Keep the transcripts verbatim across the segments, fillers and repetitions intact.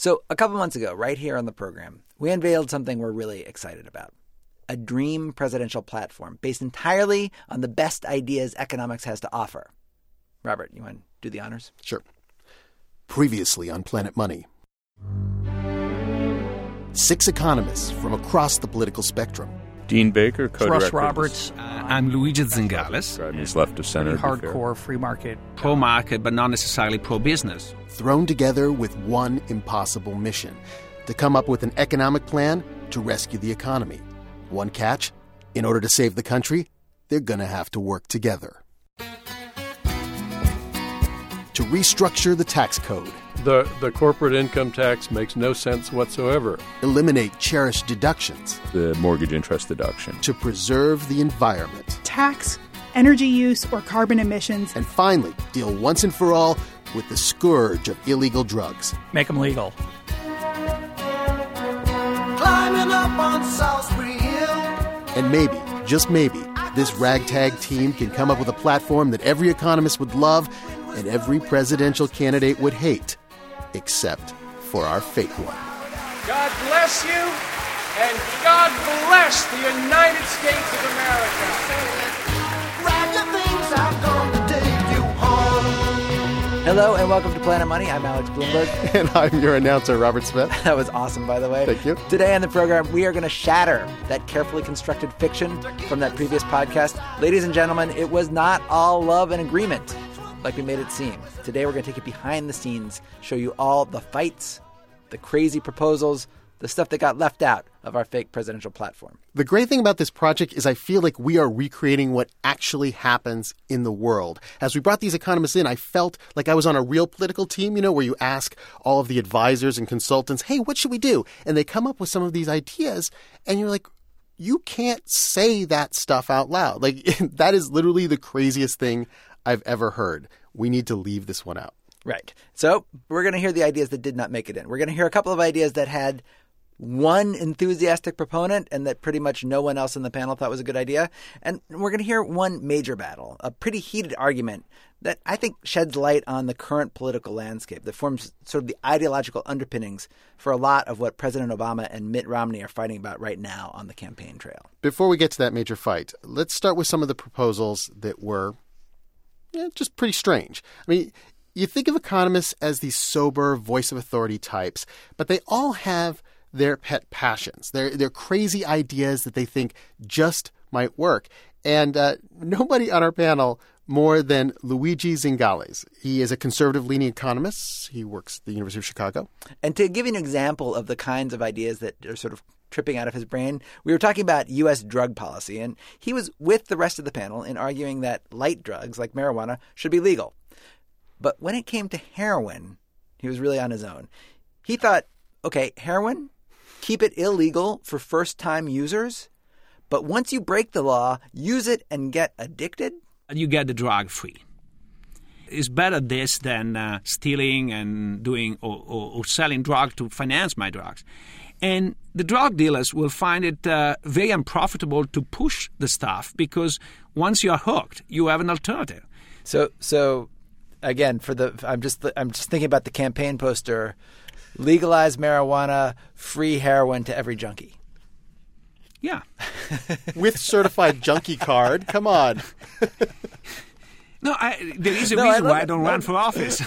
So a couple months ago, right here on the program, we unveiled something we're really excited about. A dream presidential platform based entirely on the best ideas economics has to offer. Robert, you want to do the honors? Sure. Previously on Planet Money. Six economists from across the political spectrum. Dean Baker, co-director. Russ Roberts. Uh, I'm Luigi Zingales. He's left of center. Hardcore free market. Pro-market, but not necessarily pro-business. Thrown together with one impossible mission: to come up with an economic plan to rescue the economy. One catch: in order to save the country, they're going to have to work together. To restructure the tax code. The, the corporate income tax makes no sense whatsoever. Eliminate cherished deductions. The mortgage interest deduction. To preserve the environment. Tax, energy use, or carbon emissions. And finally, deal once and for all with the scourge of illegal drugs. Make them legal. Climbing up on Salisbury Hill. And maybe, just maybe, this ragtag team can come up with a platform that every economist would love and every presidential candidate would hate. Except for our fake one. God bless you, and God bless the United States of America. Grab your things, I'm going to take you home. Hello and welcome to Planet Money. I'm Alex Bloomberg. And I'm your announcer, Robert Smith. That was awesome, by the way. Thank you. Today on the program, we are going to shatter that carefully constructed fiction from that previous podcast. Ladies and gentlemen, it was not all love and agreement like we made it seem. Today we're going to take you behind the scenes, show you all the fights, the crazy proposals, the stuff that got left out of our fake presidential platform. The great thing about this project is I feel like we are recreating what actually happens in the world. As we brought these economists in, I felt like I was on a real political team, you know, where you ask all of the advisors and consultants, hey, what should we do? And they come up with some of these ideas, and you're like, you can't say that stuff out loud. Like, that is literally the craziest thing I've ever heard. We need to leave this one out. Right. So we're going to hear the ideas that did not make it in. We're going to hear a couple of ideas that had one enthusiastic proponent and that pretty much no one else in the panel thought was a good idea. And we're going to hear one major battle, a pretty heated argument that I think sheds light on the current political landscape, that forms sort of the ideological underpinnings for a lot of what President Obama and Mitt Romney are fighting about right now on the campaign trail. Before we get to that major fight, let's start with some of the proposals that were Yeah, just pretty strange. I mean, you think of economists as these sober, voice of authority types, but they all have their pet passions. They're, they're crazy ideas that they think just might work. And uh, nobody on our panel more than Luigi Zingales. He is a conservative-leaning economist. He works at the University of Chicago. And to give you an example of the kinds of ideas that are sort of tripping out of his brain, we were talking about U S drug policy, and he was with the rest of the panel in arguing that light drugs like marijuana should be legal. But when it came to heroin, he was really on his own. He thought, okay, heroin, keep it illegal for first-time users, but once you break the law, use it and get addicted? You get the drug free. It's better this than uh, stealing and doing or, or, or selling drugs to finance my drugs. And the drug dealers will find it uh, very unprofitable to push the stuff because once you're hooked, you have an alternative. So, so again, for the I'm just I'm just thinking about the campaign poster: legalize marijuana, free heroin to every junkie. Yeah, with certified junkie card. Come on. No, I, there is a no, reason I why it. I don't no. run for office.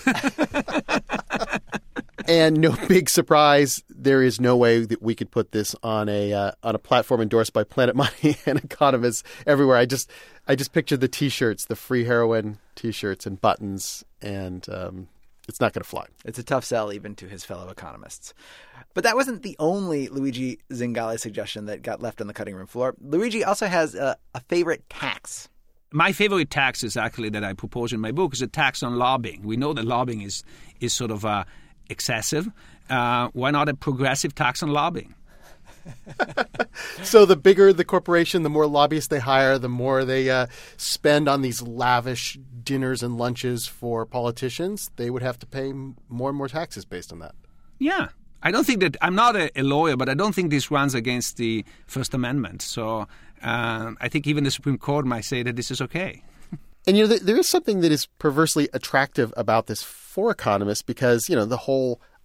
And no big surprise, there is no way that we could put this on a uh, on a platform endorsed by Planet Money and economists everywhere. I just I just pictured the T-shirts, the free heroin T-shirts and buttons, and um, it's not going to fly. It's a tough sell even to his fellow economists. But that wasn't the only Luigi Zingales suggestion that got left on the cutting room floor. Luigi also has a, a favorite tax. My favorite tax is actually that I propose in my book is a tax on lobbying. We know that lobbying is is sort of uh, excessive. Uh, why not a progressive tax on lobbying? So the bigger the corporation, the more lobbyists they hire, the more they uh, spend on these lavish dinners and lunches for politicians, they would have to pay more and more taxes based on that. Yeah. I don't think that – I'm not a, a lawyer, but I don't think this runs against the First Amendment. So uh, I think even the Supreme Court might say that this is okay. And, you know, there is something that is perversely attractive about this for economists because, you know, the whole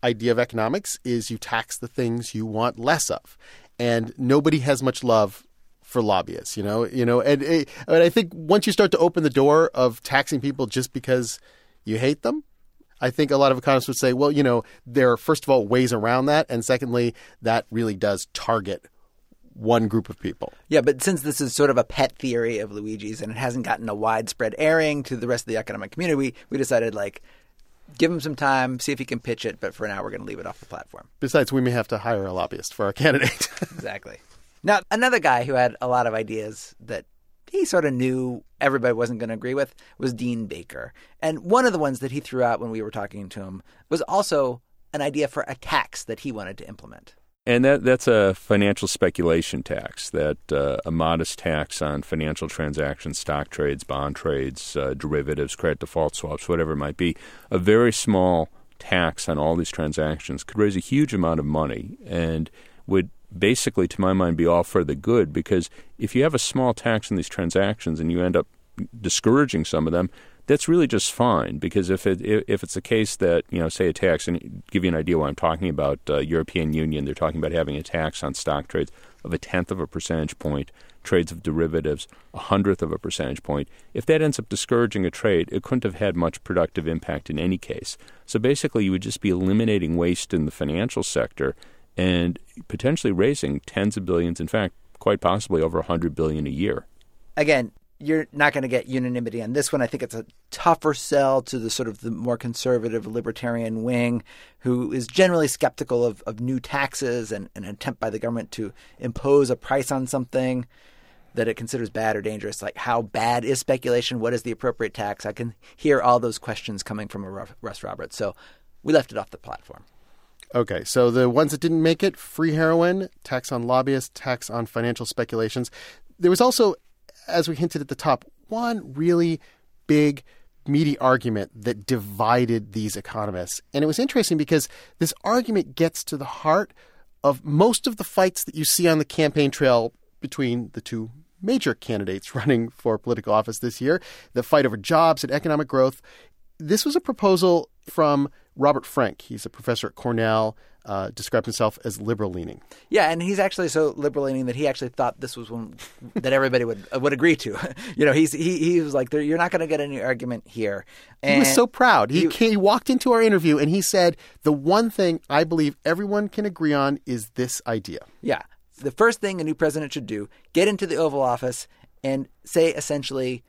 idea of economics is you tax the things you want less of. And nobody has much love for lobbyists, you know, you know, and, and I think once you start to open the door of taxing people just because you hate them, I think a lot of economists would say, well, you know, there are, first of all, ways around that. And secondly, that really does target one group of people. Yeah, but since this is sort of a pet theory of Luigi's and it hasn't gotten a widespread airing to the rest of the economic community, we, we decided, like, give him some time, see if he can pitch it, but for now we're going to leave it off the platform. Besides, we may have to hire a lobbyist for our candidate. Exactly. Now, another guy who had a lot of ideas that he sort of knew everybody wasn't going to agree with was Dean Baker. And one of the ones that he threw out when we were talking to him was also an idea for a tax that he wanted to implement. And that that's a financial speculation tax, that uh, a modest tax on financial transactions, stock trades, bond trades, uh, derivatives, credit default swaps, whatever it might be. A very small tax on all these transactions could raise a huge amount of money and would basically, to my mind, be all for the good, because if you have a small tax on these transactions and you end up discouraging some of them, that's really just fine, because if it if it's a case that, you know, say a tax, and give you an idea what I'm talking about, uh, European Union, they're talking about having a tax on stock trades of a tenth of a percentage point, trades of derivatives a hundredth of a percentage point. If that ends up discouraging a trade, it couldn't have had much productive impact in any case. So basically, you would just be eliminating waste in the financial sector and potentially raising tens of billions, in fact, quite possibly over one hundred billion dollars a year. Again, you're not going to get unanimity on this one. I think it's a tougher sell to the sort of the more conservative libertarian wing, who is generally skeptical of, of new taxes and an attempt by the government to impose a price on something that it considers bad or dangerous. Like, how bad is speculation? What is the appropriate tax? I can hear all those questions coming from Russ Roberts. So we left it off the platform. Okay, so the ones that didn't make it: free heroin, tax on lobbyists, tax on financial speculations. There was also, as we hinted at the top, one really big, meaty argument that divided these economists. And it was interesting because this argument gets to the heart of most of the fights that you see on the campaign trail between the two major candidates running for political office this year, the fight over jobs and economic growth. This was a proposal from Robert Frank. He's a professor at Cornell, uh, described himself as liberal-leaning. Yeah, and he's actually so liberal-leaning that he actually thought this was one that everybody would would agree to. You know, he's he he was like, "You're not going to get any argument here." And he was so proud. He, he, came, he walked into our interview and he said, "The one thing I believe everyone can agree on is this idea." Yeah. The first thing a new president should do, get into the Oval Office and say essentially,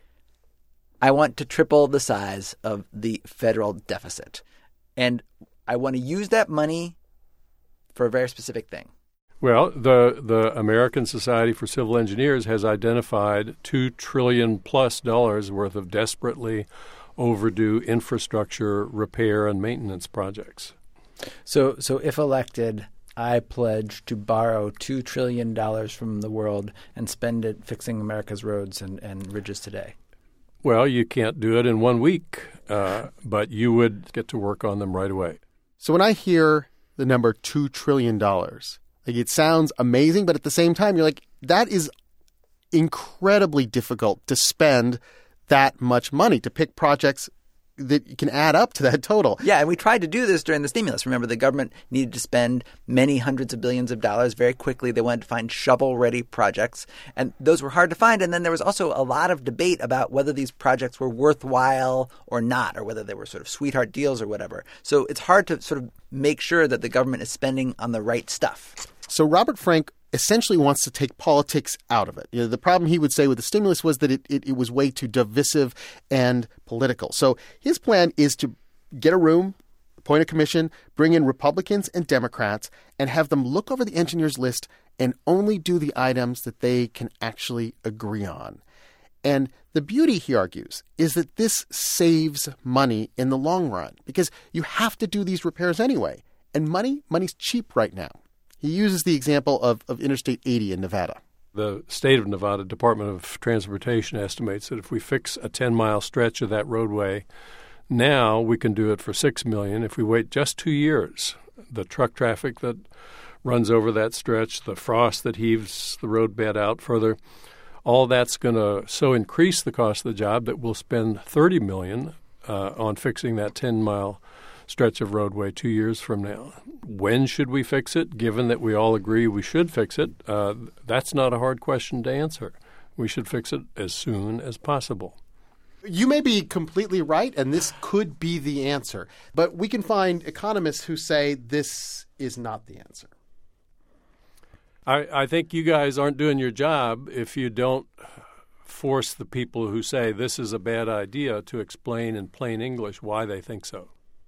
I want to triple the size of the federal deficit. And I want to use that money for a very specific thing. Well, the the American Society for Civil Engineers has identified two trillion plus dollars worth of desperately overdue infrastructure repair and maintenance projects. So, so if elected, I pledge to borrow two trillion dollars from the world and spend it fixing America's roads and, and ridges today. Well, you can't do it in one week, uh, but you would get to work on them right away. So when I hear the number two trillion dollars, like, it sounds amazing, but at the same time, you're like, that is incredibly difficult to spend that much money, to pick projects that can add up to that total. Yeah, and we tried to do this during the stimulus. Remember, the government needed to spend many hundreds of billions of dollars very quickly. They wanted to find shovel-ready projects, and those were hard to find. And then there was also a lot of debate about whether these projects were worthwhile or not, or whether they were sort of sweetheart deals or whatever. So it's hard to sort of make sure that the government is spending on the right stuff. So Robert Frank essentially wants to take politics out of it. You know, the problem he would say with the stimulus was that it, it, it was way too divisive and political. So his plan is to get a room, appoint a commission, bring in Republicans and Democrats, and have them look over the engineers list and only do the items that they can actually agree on. And the beauty, he argues, is that this saves money in the long run, because you have to do these repairs anyway. And money, money's cheap right now. He uses the example of, of Interstate eighty in Nevada. The state of Nevada Department of Transportation estimates that if we fix a ten-mile stretch of that roadway now, we can do it for six million dollars. If we wait just two years, the truck traffic that runs over that stretch, the frost that heaves the roadbed out further, all that's going to so increase the cost of the job that we'll spend thirty million dollars uh, on fixing that ten-mile stretch of roadway two years from now. When should we fix it, given that we all agree we should fix it? Uh, that's not a hard question to answer. We should fix it as soon as possible. You may be completely right, and this could be the answer. But we can find economists who say this is not the answer. I, I think you guys aren't doing your job if you don't force the people who say this is a bad idea to explain in plain English why they think so.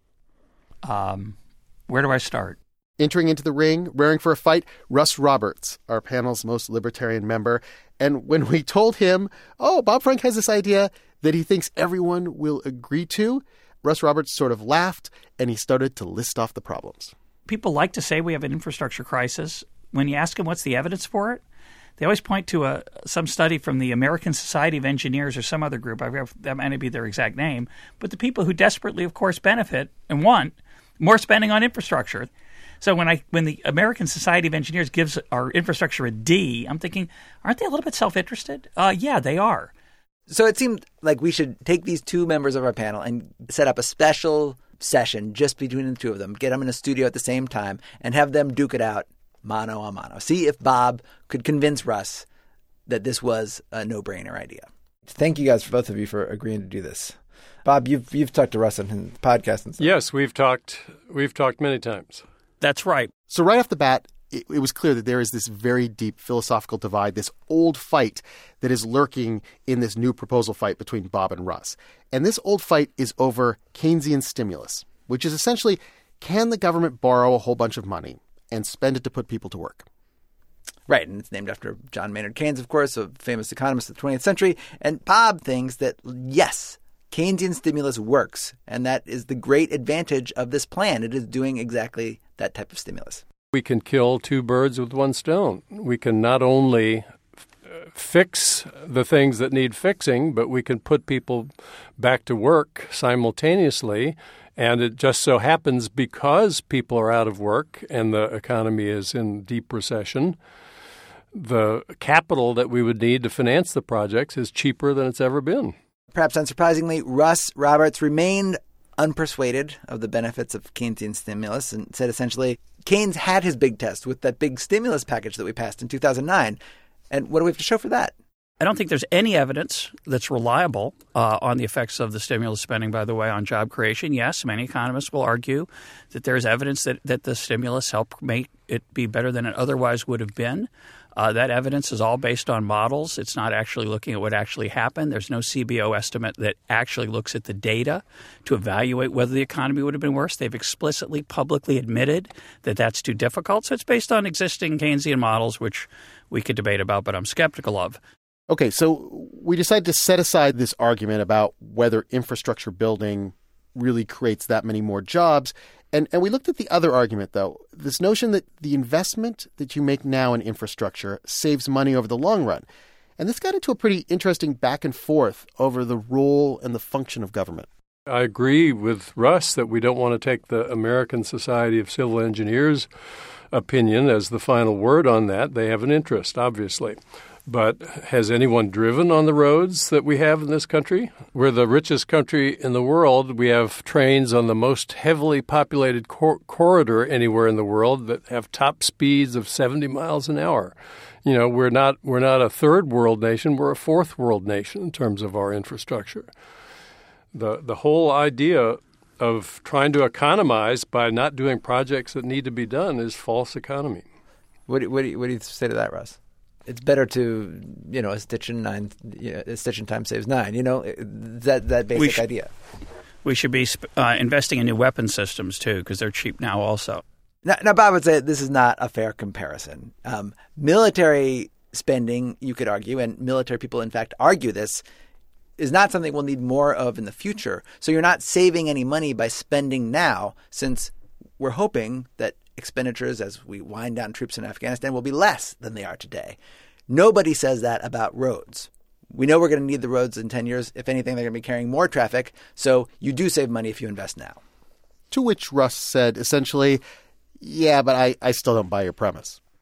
Um, where do I start? Entering into the ring, raring for a fight, Russ Roberts, our panel's most libertarian member. And when we told him, oh, Bob Frank has this idea that he thinks everyone will agree to, Russ Roberts sort of laughed and he started to list off the problems. People like to say we have an infrastructure crisis. When you ask them what's the evidence for it, they always point to a some study from the American Society of Engineers or some other group. I forget, that might be their exact name. But the people who desperately, of course, benefit and want more spending on infrastructure. So when I when the American Society of Engineers gives our infrastructure a D, I'm thinking, aren't they a little bit self-interested? Uh, yeah, they are. So it seemed like we should take these two members of our panel and set up a special session just between the two of them, get them in a studio at the same time, and have them duke it out mano a mano. See if Bob could convince Russ that this was a no-brainer idea. Thank you guys, for both of you, for agreeing to do this. Bob, you've you've talked to Russ on his podcast and stuff. Yes, we've talked. We've talked many times. That's right. So right off the bat, it, it was clear that there is this very deep philosophical divide, this old fight that is lurking in this new proposal fight between Bob and Russ. And this old fight is over Keynesian stimulus, which is essentially, can the government borrow a whole bunch of money and spend it to put people to work? Right, and it's named after John Maynard Keynes, of course, a famous economist of the twentieth century. And Bob thinks that, yes, Keynesian stimulus works, and that is the great advantage of this plan. It is doing exactly that type of stimulus. We can kill two birds with one stone. We can not only fix the things that need fixing, but we can put people back to work simultaneously. And it just so happens, because people are out of work and the economy is in deep recession, the capital that we would need to finance the projects is cheaper than it's ever been. Perhaps unsurprisingly, Russ Roberts remained unpersuaded of the benefits of Keynesian stimulus and said essentially, Keynes had his big test with that big stimulus package that we passed in two thousand nine. And what do we have to show for that? I don't think there's any evidence that's reliable uh, on the effects of the stimulus spending, by the way, on job creation. Yes, many economists will argue that there's evidence that, that the stimulus helped make it be better than it otherwise would have been. Uh, that evidence is all based on models. It's not actually looking at what actually happened. There's no C B O estimate that actually looks at the data to evaluate whether the economy would have been worse. They've explicitly publicly admitted that that's too difficult. So it's based on existing Keynesian models, which we could debate about, but I'm skeptical of. Okay, so we decided to set aside this argument about whether infrastructure building really creates that many more jobs. And and we looked at the other argument, though, this notion that the investment that you make now in infrastructure saves money over the long run. And this got into a pretty interesting back and forth over the role and the function of government. I agree with Russ that we don't want to take the American Society of Civil Engineers opinion as the final word on that. They have an interest, obviously. But has anyone driven on the roads that we have in this country? We're the richest country in the world. We have trains on the most heavily populated cor- corridor anywhere in the world that have top speeds of seventy miles an hour. You know, we're not we're not a third world nation. We're a fourth world nation in terms of our infrastructure. The the whole idea of trying to economize by not doing projects that need to be done is false economy. What do, what do, you, what do you say to that, Russ? It's better to, you know, a stitch in nine, you know, a stitch in time saves nine. You know, that that basic we sh- idea. We should be uh, investing in new weapon systems too, because they're cheap now, also. Now, now, Bob would say this is not a fair comparison. Um, military spending, you could argue, and military people, in fact, argue this, is not something we'll need more of in the future. So you're not saving any money by spending now, since we're hoping that expenditures as we wind down troops in Afghanistan will be less than they are today. Nobody says that about roads. We know we're going to need the roads in ten years. If anything, they're going to be carrying more traffic. So you do save money if you invest now. To which Russ said essentially, yeah, but I, I still don't buy your premise.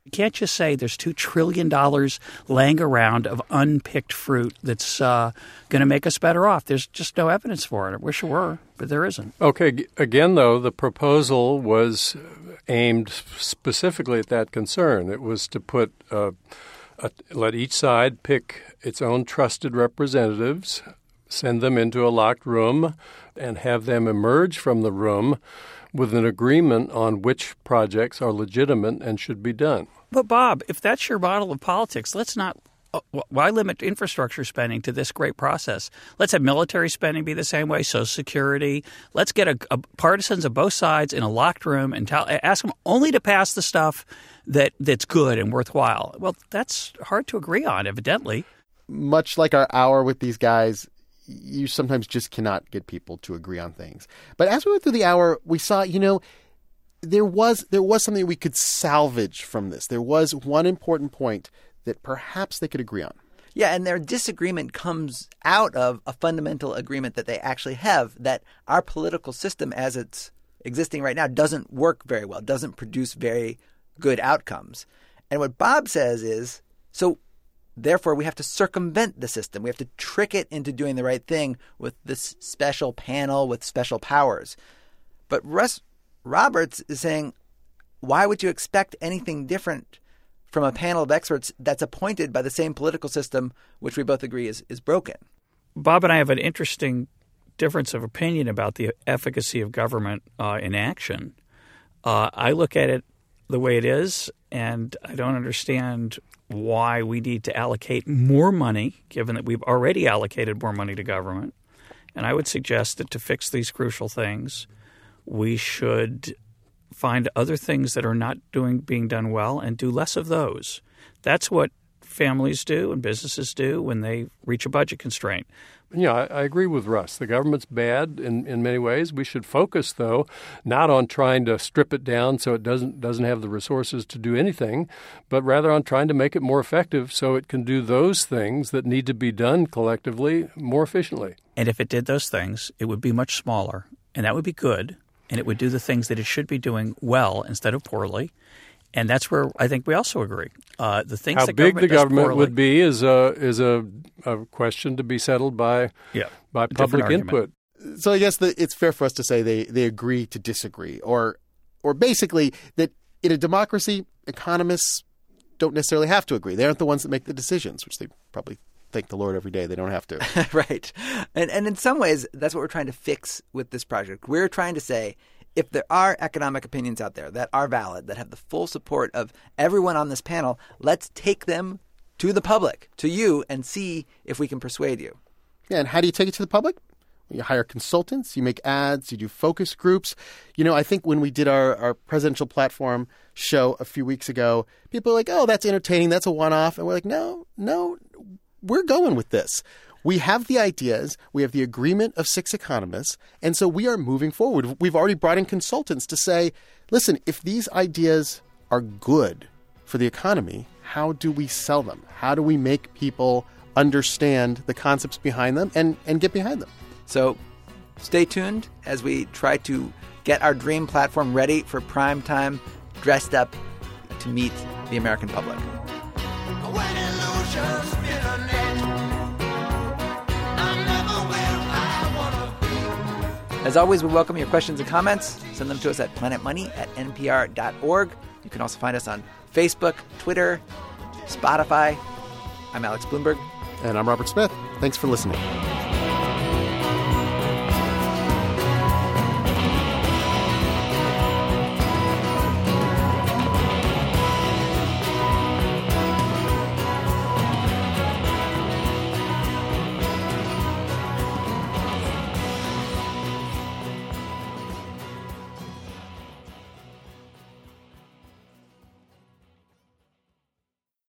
You can't just say there's two trillion dollars laying around of unpicked fruit that's uh, going to make us better off. There's just no evidence for it. I wish there were, but there isn't. Okay. Again, though, the proposal was aimed specifically at that concern. It was to put uh, a, let each side pick its own trusted representatives, send them into a locked room, and have them emerge from the room with an agreement on which projects are legitimate and should be done. But, Bob, if that's your model of politics, let's not uh, – why limit infrastructure spending to this great process? Let's have military spending be the same way, Social Security. Let's get a, a partisans of both sides in a locked room and tell, ask them only to pass the stuff that, that's good and worthwhile. Well, that's hard to agree on, evidently. Much like our hour with these guys, you sometimes just cannot get people to agree on things. But as we went through the hour, we saw, you know, there was there was something we could salvage from this. There was one important point that perhaps they could agree on. Yeah, and their disagreement comes out of a fundamental agreement that they actually have, that our political system as it's existing right now doesn't work very well, doesn't produce very good outcomes. And what Bob says is, so therefore, we have to circumvent the system. We have to trick it into doing the right thing with this special panel with special powers. But Russ Roberts is saying, why would you expect anything different from a panel of experts that's appointed by the same political system, which we both agree is, is broken? Bob and I have an interesting difference of opinion about the efficacy of government uh, in action. Uh, I look at it the way it is, and I don't understand why we need to allocate more money, given that we've already allocated more money to government. And I would suggest that to fix these crucial things, we should find other things that are not doing being done well and do less of those. That's what families do and businesses do when they reach a budget constraint. Yeah, I, I agree with Russ. The government's bad in, in many ways. We should focus, though, not on trying to strip it down so it doesn't doesn't have the resources to do anything, but rather on trying to make it more effective so it can do those things that need to be done collectively more efficiently. And if it did those things, it would be much smaller, and that would be good, and it would do the things that it should be doing well instead of poorly. And that's where I think we also agree. Uh, the things How that big government the government poorly, would be is a is a, a question to be settled by yeah, by public input. So I guess the, it's fair for us to say they, they agree to disagree, or or basically that in a democracy, economists don't necessarily have to agree. They aren't the ones that make the decisions, which they probably thank the Lord every day they don't have to. Right. And and in some ways, that's what we're trying to fix with this project. We're trying to say, if there are economic opinions out there that are valid, that have the full support of everyone on this panel, let's take them to the public, to you, and see if we can persuade you. Yeah, and how do you take it to the public? You hire consultants, you make ads, you do focus groups. You know, I think when we did our, our presidential platform show a few weeks ago, people were like, oh, that's entertaining, that's a one-off. And we're like, no, no, we're going with this. We have the ideas. We have the agreement of six economists. And so we are moving forward. We've already brought in consultants to say, listen, if these ideas are good for the economy, how do we sell them? How do we make people understand the concepts behind them and, and get behind them? So stay tuned as we try to get our dream platform ready for prime time, dressed up to meet the American public. When illusions spin a net, I'm never where I wanna be. As always, we welcome your questions and comments. Send them to us at planet money at n p r dot org. You can also find us on Facebook, Twitter, Spotify. I'm Alex Bloomberg. And I'm Robert Smith. Thanks for listening.